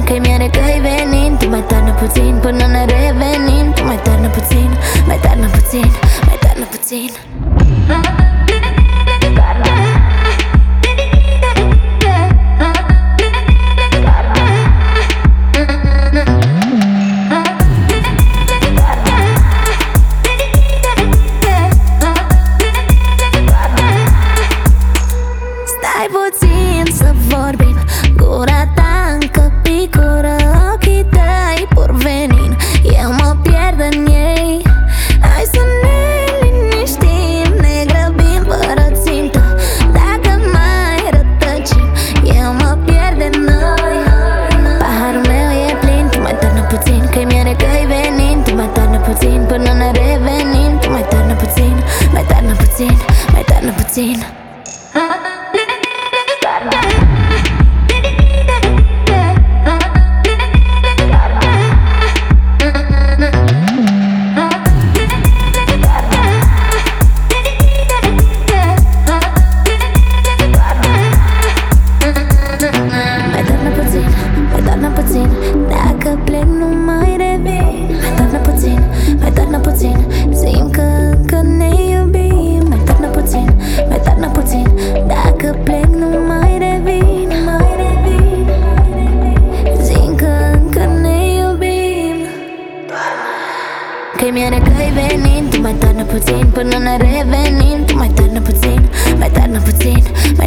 că-i miere că-i venin. Tu mai tărnă puțin până ne revenim. Tu mai tărnă puțin, mai tărnă puțin, mai tărnă puțin. Stai puțin să vorbim. Gura ta încă picură, ochii tăi pur venin. Eu mă pierd în ei. Hai să ne liniștim, ne grăbim fără țintă. Dacă mai rătăcim, eu mă pierd în noi. Paharul meu e plin, tu mai tărnă puțin, că-i miere că-i venin. Tu mai tărnă puțin până ne revenim. Tu mai tărnă puțin, mai tărnă puțin, mai tărnă puțin. Dacă plec nu mai revin. Mai tărnă puțin, mai tărnă puțin. Simt că ne iubim. Mai tărnă puțin, mai tărnă puțin. Dacă plec nu mai revin. Simt că ne iubim. Că-i miere că-i venin. Tu mai tărnă puțin până ne revenim. Tu mai tărnă puțin, mai tărnă puțin, mai